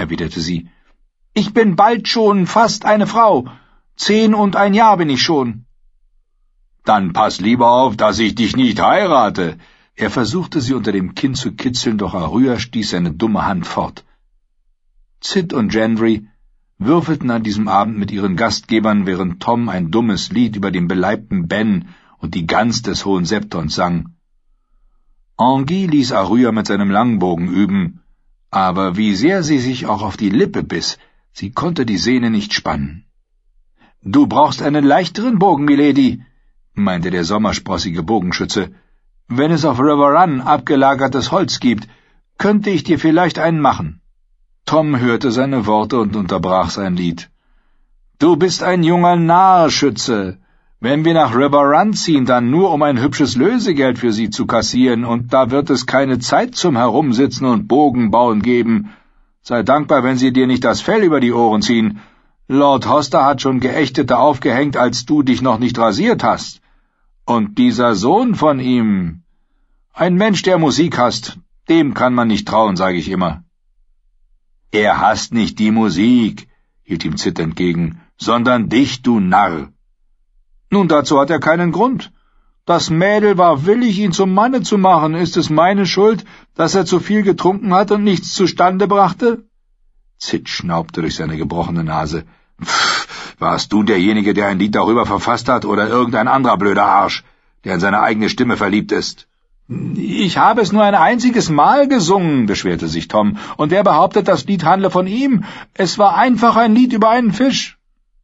erwiderte sie. »Ich bin bald schon fast eine Frau. 10 und ein Jahr bin ich schon.« »Dann pass lieber auf, dass ich dich nicht heirate.« Er versuchte, sie unter dem Kinn zu kitzeln, doch Arya stieß seine dumme Hand fort. Cid und Gendry würfelten an diesem Abend mit ihren Gastgebern, während Tom ein dummes Lied über den beleibten Ben und die Gans des Hohen Septons sang. Anguy ließ Arya mit seinem Langbogen üben, aber wie sehr sie sich auch auf die Lippe biss, sie konnte die Sehne nicht spannen. »Du brauchst einen leichteren Bogen, Milady«, meinte der sommersprossige Bogenschütze. »Wenn es auf River Run abgelagertes Holz gibt, könnte ich dir vielleicht einen machen.« Tom hörte seine Worte und unterbrach sein Lied. »Du bist ein junger Narr, Schütze. Wenn wir nach River Run ziehen, dann nur, um ein hübsches Lösegeld für sie zu kassieren, und da wird es keine Zeit zum Herumsitzen und Bogenbauen geben. Sei dankbar, wenn sie dir nicht das Fell über die Ohren ziehen. Lord Hoster hat schon Geächtete aufgehängt, als du dich noch nicht rasiert hast. Und dieser Sohn von ihm, ein Mensch, der Musik hasst, dem kann man nicht trauen, sage ich immer.« »Er hasst nicht die Musik«, hielt ihm Cid entgegen, »sondern dich, du Narr.« »Nun, dazu hat er keinen Grund. Das Mädel war willig, ihn zum Manne zu machen. Ist es meine Schuld, dass er zu viel getrunken hat und nichts zustande brachte?« Cid schnaubte durch seine gebrochene Nase. »Pff, warst du derjenige, der ein Lied darüber verfasst hat, oder irgendein anderer blöder Arsch, der in seine eigene Stimme verliebt ist?« »Ich habe es nur ein einziges Mal gesungen«, beschwerte sich Tom, »und wer behauptet, das Lied handle von ihm? Es war einfach ein Lied über einen Fisch.«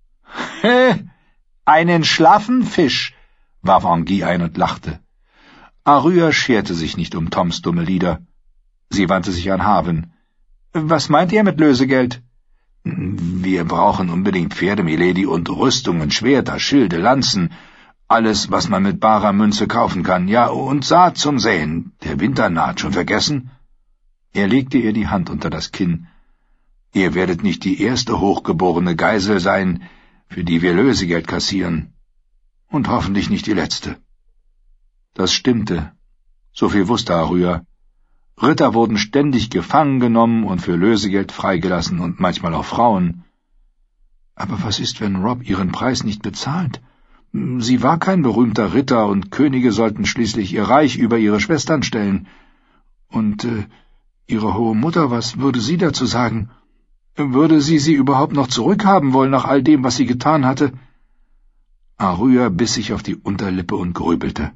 »Einen schlaffen Fisch«, warf Anguy ein und lachte. Arya scherte sich nicht um Toms dumme Lieder. Sie wandte sich an Harwin. »Was meint ihr mit Lösegeld?« »Wir brauchen unbedingt Pferde, Milady, und Rüstungen, Schwerter, Schilde, Lanzen, alles, was man mit barer Münze kaufen kann, ja, und Saat zum Säen. Der Winter naht, schon vergessen?« Er legte ihr die Hand unter das Kinn. »Ihr werdet nicht die erste hochgeborene Geisel sein, für die wir Lösegeld kassieren. Und hoffentlich nicht die letzte.« Das stimmte. So viel wusste Arya. Ritter wurden ständig gefangen genommen und für Lösegeld freigelassen und manchmal auch Frauen. Aber was ist, wenn Robb ihren Preis nicht bezahlt? Sie war kein berühmter Ritter, und Könige sollten schließlich ihr Reich über ihre Schwestern stellen. Und ihre hohe Mutter, was würde sie dazu sagen? Würde sie überhaupt noch zurückhaben wollen nach all dem, was sie getan hatte? Arya biss sich auf die Unterlippe und grübelte.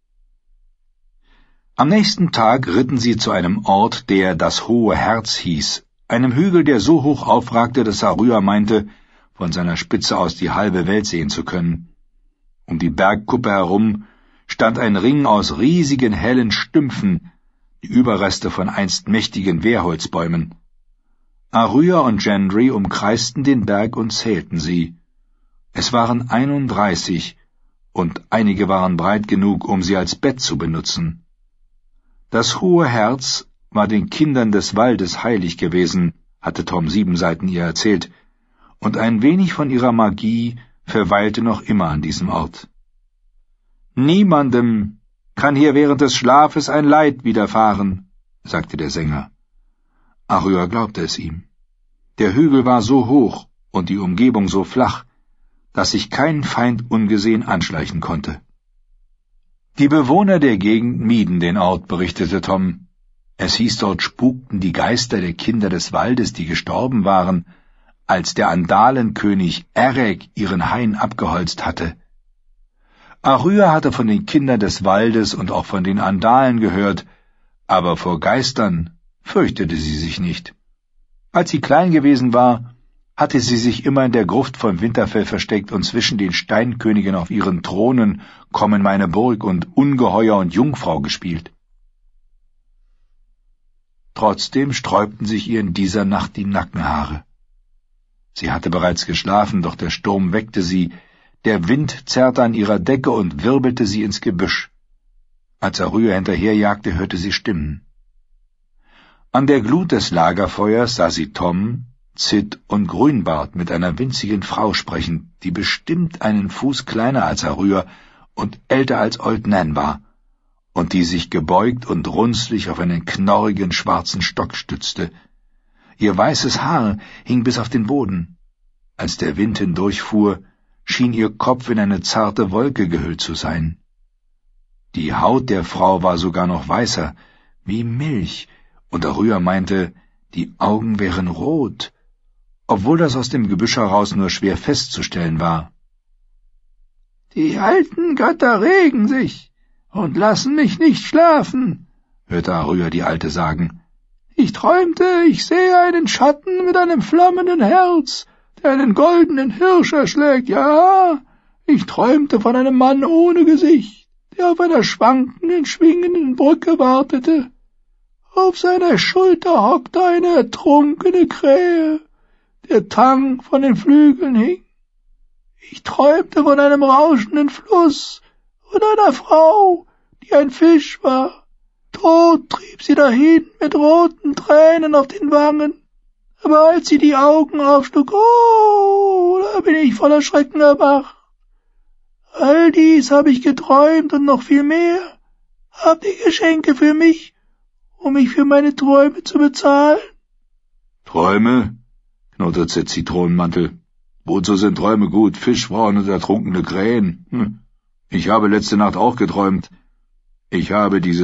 Am nächsten Tag ritten sie zu einem Ort, der das Hohe Herz hieß, einem Hügel, der so hoch aufragte, dass Arya meinte, von seiner Spitze aus die halbe Welt sehen zu können. Um die Bergkuppe herum stand ein Ring aus riesigen hellen Stümpfen, die Überreste von einst mächtigen Wehrholzbäumen. Arya und Gendry umkreisten den Berg und zählten sie. Es waren 31, und einige waren breit genug, um sie als Bett zu benutzen. Das Hohe Herz war den Kindern des Waldes heilig gewesen, hatte Tom 7 Seiten ihr erzählt, und ein wenig von ihrer Magie verweilte noch immer an diesem Ort. »Niemandem kann hier während des Schlafes ein Leid widerfahren«, sagte der Sänger. Arya glaubte es ihm. Der Hügel war so hoch und die Umgebung so flach, dass sich kein Feind ungesehen anschleichen konnte. Die Bewohner der Gegend mieden den Ort, berichtete Tom. Es hieß, dort spukten die Geister der Kinder des Waldes, die gestorben waren, als der Andalenkönig Erek ihren Hain abgeholzt hatte. Arya hatte von den Kindern des Waldes und auch von den Andalen gehört, aber vor Geistern fürchtete sie sich nicht. Als sie klein gewesen war, hatte sie sich immer in der Gruft von Winterfell versteckt und zwischen den Steinkönigen auf ihren Thronen Komm in meine Burg und Ungeheuer und Jungfrau gespielt. Trotzdem sträubten sich ihr in dieser Nacht die Nackenhaare. Sie hatte bereits geschlafen, doch der Sturm weckte sie, der Wind zerrte an ihrer Decke und wirbelte sie ins Gebüsch. Als Arya hinterherjagte, hörte sie Stimmen. An der Glut des Lagerfeuers sah sie Tom, Cid und Grünbart mit einer winzigen Frau sprechen, die bestimmt einen Fuß kleiner als Arya und älter als Old Nan war, und die sich gebeugt und runzlig auf einen knorrigen schwarzen Stock stützte. Ihr weißes Haar hing bis auf den Boden. Als der Wind hindurchfuhr, schien ihr Kopf in eine zarte Wolke gehüllt zu sein. Die Haut der Frau war sogar noch weißer, wie Milch, und Arya meinte, die Augen wären rot, obwohl das aus dem Gebüsch heraus nur schwer festzustellen war. »Die alten Götter regen sich und lassen mich nicht schlafen«, hörte Arya die Alte sagen. »Ich träumte, ich sehe einen Schatten mit einem flammenden Herz, der einen goldenen Hirsch erschlägt. Ja, ich träumte von einem Mann ohne Gesicht, der auf einer schwankenden, schwingenden Brücke wartete. Auf seiner Schulter hockte eine ertrunkene Krähe, der Tang von den Flügeln hing. Ich träumte von einem rauschenden Fluss und einer Frau, die ein Fisch war. Tot trieb sie dahin mit roten Tränen auf den Wangen. Aber als sie die Augen aufschlug, da bin ich voller Schrecken erwacht. All dies habe ich geträumt und noch viel mehr. Habt ihr Geschenke für mich, um mich für meine Träume zu bezahlen?« »Träume?« knurrte der Zitronenmantel. »Wozu sind Träume gut? Fischfrauen und ertrunkene Krähen? Ich habe letzte Nacht auch geträumt. Ich habe diese